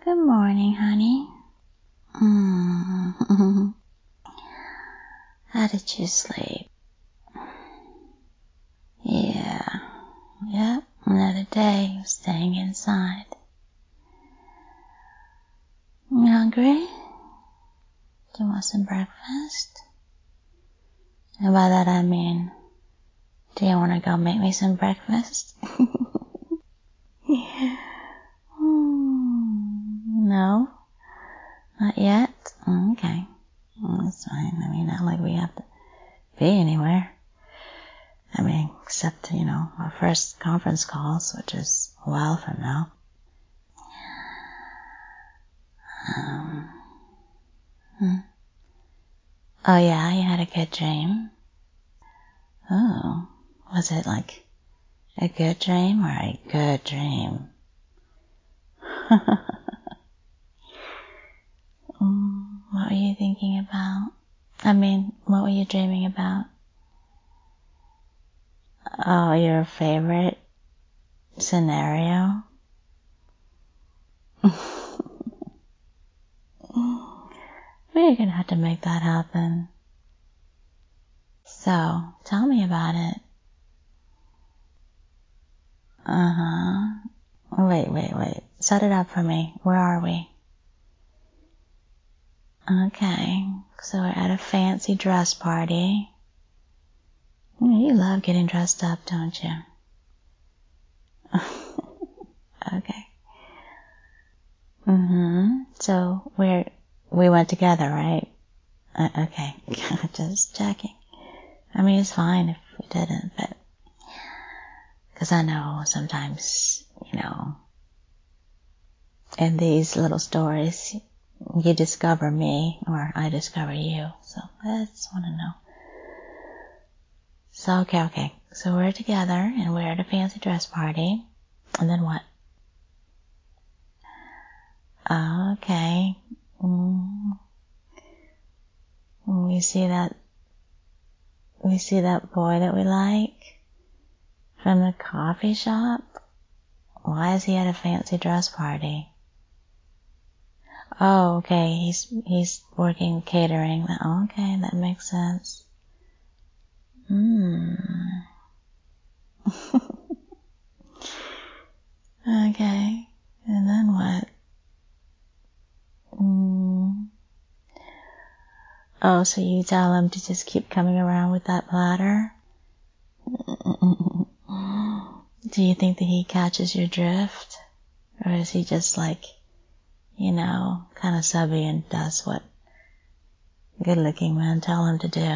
Good morning, honey. How did you sleep? Yeah. Yep, another day of staying inside. You hungry? Do you want some breakfast? And by that I mean, do you want to go make me some breakfast? No? Not yet? Okay. Well, that's fine. I mean, not like we have to be anywhere. I mean, except, our first conference calls, which is a while from now. Oh yeah, you had a good dream? Oh, was it like a good dream or a good dream? What were you thinking about? What were you dreaming about? Oh, your favorite scenario? We're gonna have to make that happen. So, tell me about it. Wait. Set it up for me. Where are we? Okay, so we're at a fancy dress party. You love getting dressed up, don't you? Okay. So we went together, right? Okay, just checking. It's fine if we didn't, but because I know sometimes, in these little stories, you discover me or I discover you. So I just want to know. So, okay. So we're together and we're at a fancy dress party. And then what? Okay. We see that boy that we like from the coffee shop. Why is he at a fancy dress party? Oh, okay. He's working catering. Okay, that makes sense. Okay. And then what? Oh, so you tell him to just keep coming around with that platter? Do you think that he catches your drift? Or is he just like, kind of subby and does what good-looking men tell him to do?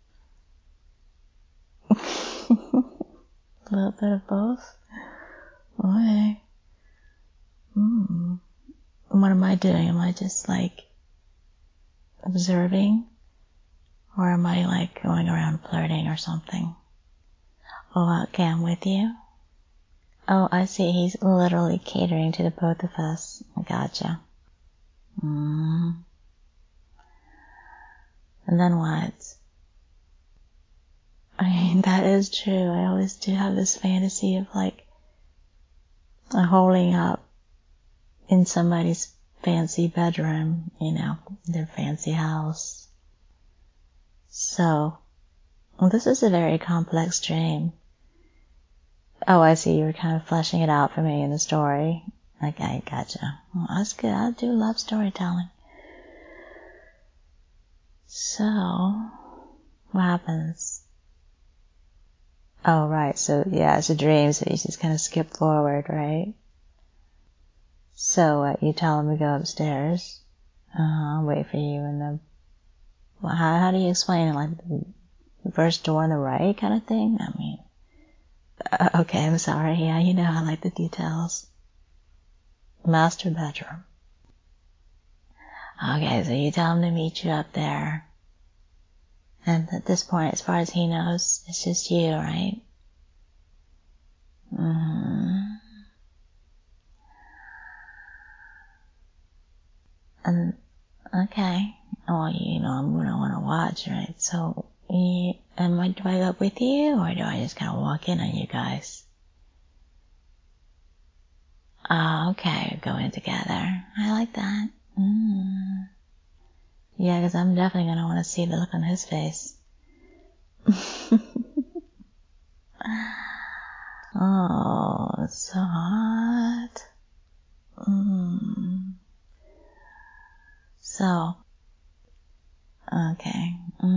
A little bit of both? Okay. What am I doing? Am I just like observing? Or am I like going around flirting or something? Oh, okay, I'm with you. Oh, I see. He's literally catering to the both of us. I gotcha. And then what? That is true. I always do have this fantasy of like holding up in somebody's fancy bedroom, their fancy house. So, this is a very complex dream. Oh, I see. You're kind of fleshing it out for me in the story. Okay, gotcha. Well, that's good. I do love storytelling. So, what happens? Oh, right. So, yeah, it's a dream, so you just kind of skip forward, right? So, you tell him to go upstairs. I'll wait for you in the... Well, how do you explain it? Like the first door on the right kind of thing? Okay, I'm sorry. Yeah, I like the details. Master bedroom. Okay, so you tell him to meet you up there. And at this point, as far as he knows, it's just you, right? And, okay. Well, I'm gonna want to watch, right? So, do I go up with you, or do I just kind of walk in on you guys? Okay, we're going together. I like that. Yeah, because I'm definitely going to want to see the look on his face. Oh, it's so hot. So, okay.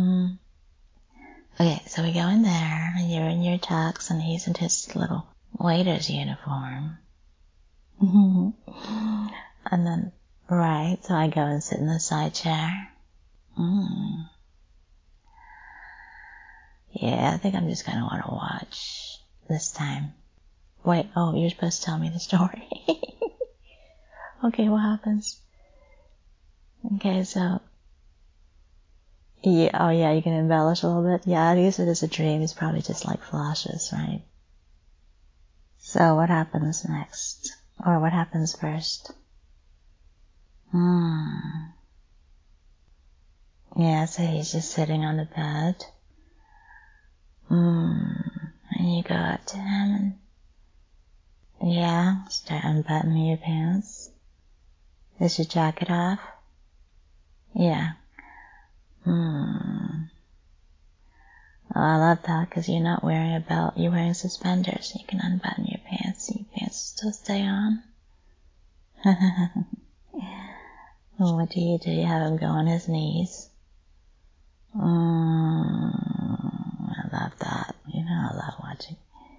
Okay, so we go in there, and you're in your tux, and he's in his little waiter's uniform. And then, right, so I go and sit in the side chair. Yeah, I think I'm just gonna want to watch this time. Wait, oh, you're supposed to tell me the story. Okay, what happens? Okay, so, yeah, oh yeah, you can embellish a little bit. Yeah, I guess it is a dream. It's probably just like flashes, right? So what happens next? Or what happens first? Yeah, so he's just sitting on the bed. And you go up to him and, yeah, start unbuttoning your pants. Is your jacket off? Yeah. Oh, I love that because you're not wearing a belt. You're wearing suspenders. You can unbutton your pants and your pants still stay on. What do? You have him go on his knees. I love that. You know, I love watching.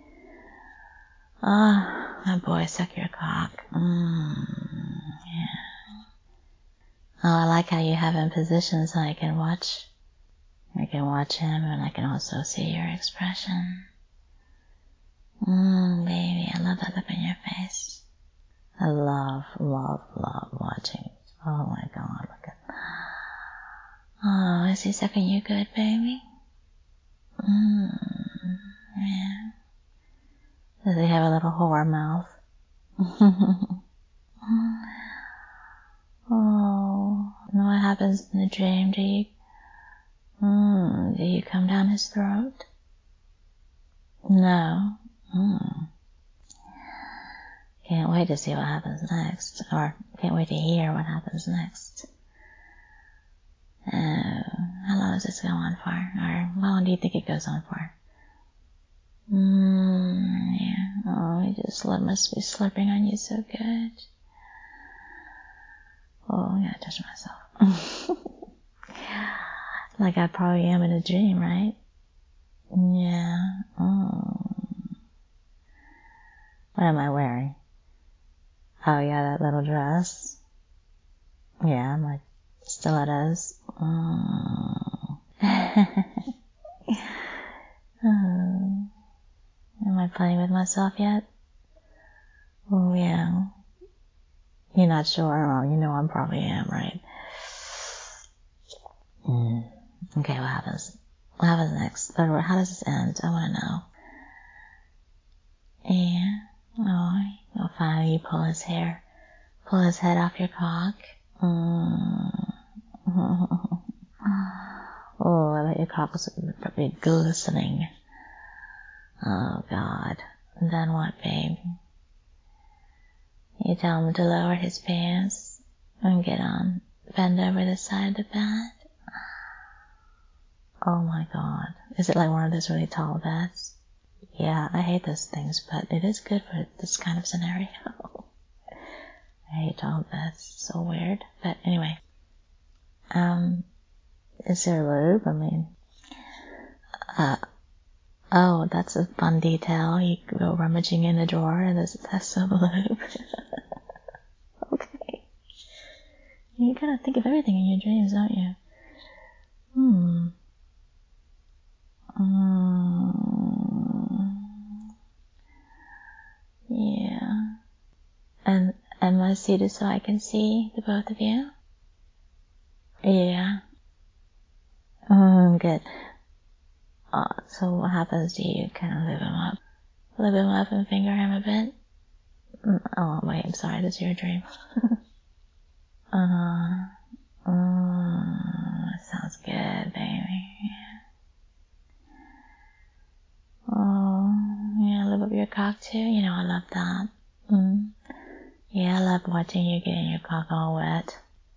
Oh, my boy, suck your cock. Yeah. Oh, I like how you have him positioned so I can watch. I can watch him and I can also see your expression. Baby, I love that look on your face. I love watching it. Oh my God, look at that. Oh, is he sucking you good, baby? Yeah. Does he have a little whore mouth? Oh, and what happens in the dream? Do you come down his throat? No. Can't wait to see what happens next. Or can't wait to hear what happens next. How long does this go on for? Or how long do you think it goes on for? Yeah. Oh, I must be slurping on you so good. Oh, I gotta touch myself. Like I probably am in a dream, right? Yeah. What am I wearing? Oh yeah, that little dress. Yeah, my stilettos. Am I playing with myself yet? Oh yeah. You're not sure? Oh, you know I probably am, right? Okay, what happens? What happens next? Or how does this end? I want to know. Yeah. Oh, finally you pull his hair. Pull his head off your cock. Oh, I bet your cock was probably glistening. Oh, God. And then what, babe? You tell him to lower his pants and bend over the side of the bed. Oh my God. Is it like one of those really tall beds? Yeah, I hate those things, but it is good for this kind of scenario. I hate tall beds. It's so weird. But anyway. Is there lube? I mean, oh, that's a fun detail. You go rummaging in the drawer and there's some lube. Okay. You gotta think of everything in your dreams, don't you? Yeah. And am I seated so I can see the both of you? Yeah. Good. So what happens? Do you kind of live him up and finger him a bit? Oh, wait, I'm sorry, this is your dream. Sounds good, baby. Oh, yeah, live up your cock too? You know, I love that. Yeah, I love watching you getting your cock all wet.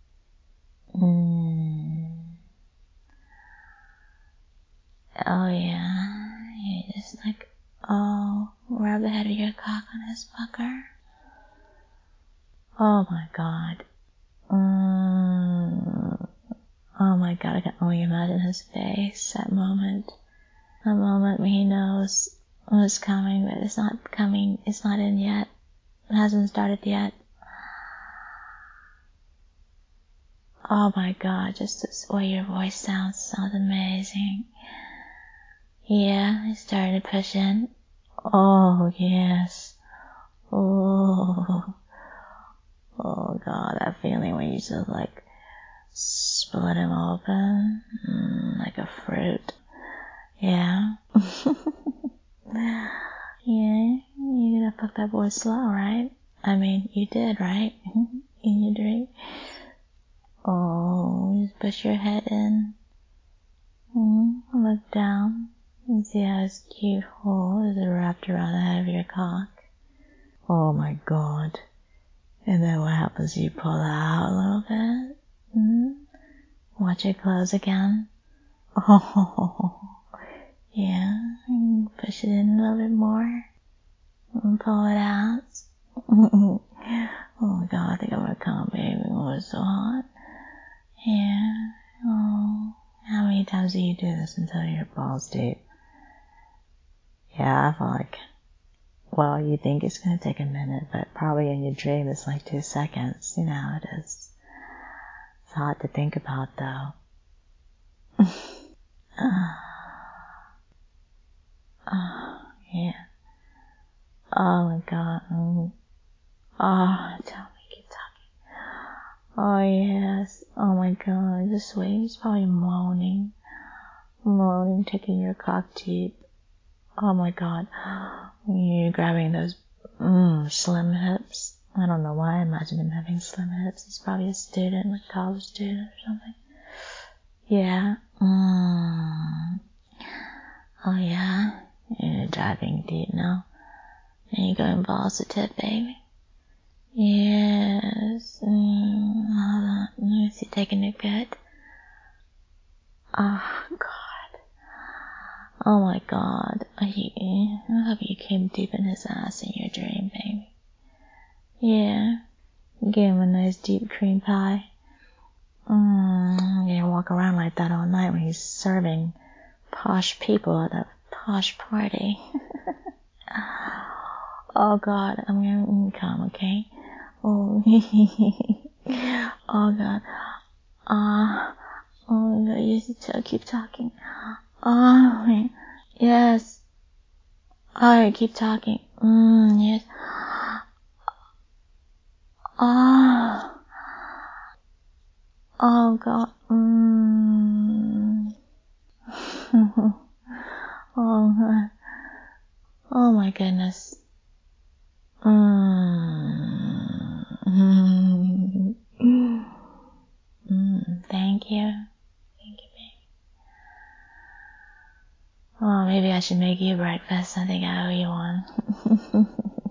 Oh yeah, you just like, rub the head of your cock on his pucker. Oh my god. Oh my god, I can only imagine his face, that moment. The moment when he knows what's coming, but it's not coming, it's not in yet. It hasn't started yet. Oh my god, just the way your voice sounds amazing. Yeah, it's starting to push in. Oh, yes. Oh god, that feeling when you just like split him open, like a fruit. Yeah. Yeah, you're gonna fuck that boy slow, right? I mean, you did, right? In your dream. Oh, just push your head in. Look down and see how his cute hole is wrapped around the head of your cock. Oh my god. And then what happens? You pull out a little bit. Watch it close again. Oh, yeah. Push it in a little bit more. And pull it out. Oh my god, I think I'm gonna come, baby. Oh, it's so hot. Yeah. Oh. How many times do you do this until your balls deep? Yeah, I feel like, well, you think it's gonna take a minute, but probably in your dream it's like 2 seconds. You know how it is. It's hard to think about, though. Yeah. Oh my god. Tell me, keep talking. Oh yes. Oh my god. Just wait. He's probably moaning, taking your cock deep. Oh my god. You're grabbing those slim hips. I don't know why I imagine him having slim hips. He's probably a student, like a college student or something. Yeah. Oh yeah. You're diving deep now. And you're going balls to tip, baby. Yes. Hold on. Let me see, taking it good. Oh god. Oh my god. I hope you came deep in his ass in your dream, baby. Yeah. Give him a nice deep cream pie. You walk around like that all night when he's serving posh people at a posh party. Oh god, I'm gonna come, okay? Oh, oh god. Oh my god, you should keep talking. Oh, yes. Alright, keep talking. Yes. Oh god. Oh god. Oh my goodness. Thank you. Thank you, baby. Oh, maybe I should make you breakfast. I think I owe you one.